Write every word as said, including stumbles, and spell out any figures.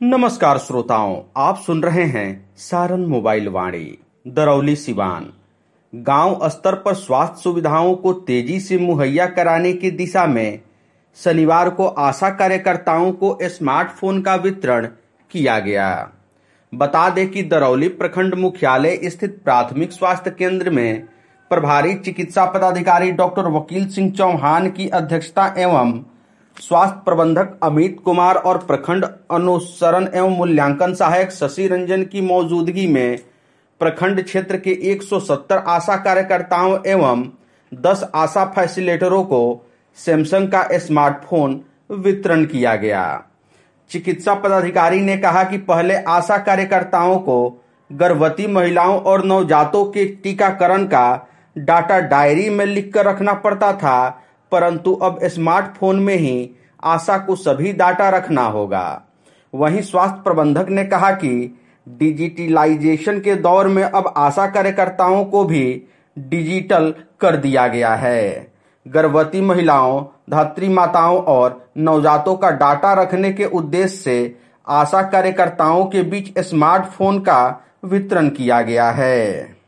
नमस्कार श्रोताओं, आप सुन रहे हैं सारण मोबाइल वाणी। दरौली सिवान गांव स्तर पर स्वास्थ्य सुविधाओं को तेजी से मुहैया कराने की दिशा में शनिवार को आशा कार्यकर्ताओं को स्मार्टफोन का वितरण किया गया। बता दें कि दरौली प्रखंड मुख्यालय स्थित प्राथमिक स्वास्थ्य केंद्र में प्रभारी चिकित्सा पदाधिकारी डॉक्टर वकील सिंह चौहान की अध्यक्षता एवं स्वास्थ्य प्रबंधक अमित कुमार और प्रखंड अनुसरण एवं मूल्यांकन सहायक शशि रंजन की मौजूदगी में प्रखंड क्षेत्र के एक सौ सत्तर आशा कार्यकर्ताओं एवं दस आशा फैसिलिटेटरों को सैमसंग का स्मार्टफोन वितरण किया गया। चिकित्सा पदाधिकारी ने कहा कि पहले आशा कार्यकर्ताओं को गर्भवती महिलाओं और नवजातों के टीकाकरण का डाटा डायरी में लिखकर रखना पड़ता था, परंतु अब स्मार्टफोन में ही आशा को सभी डाटा रखना होगा। वहीं स्वास्थ्य प्रबंधक ने कहा कि डिजिटलाइजेशन के दौर में अब आशा कार्यकर्ताओं को भी डिजिटल कर दिया गया है। गर्भवती महिलाओं, धात्री माताओं और नवजातों का डाटा रखने के उद्देश्य से आशा कार्यकर्ताओं के बीच स्मार्टफोन का वितरण किया गया है।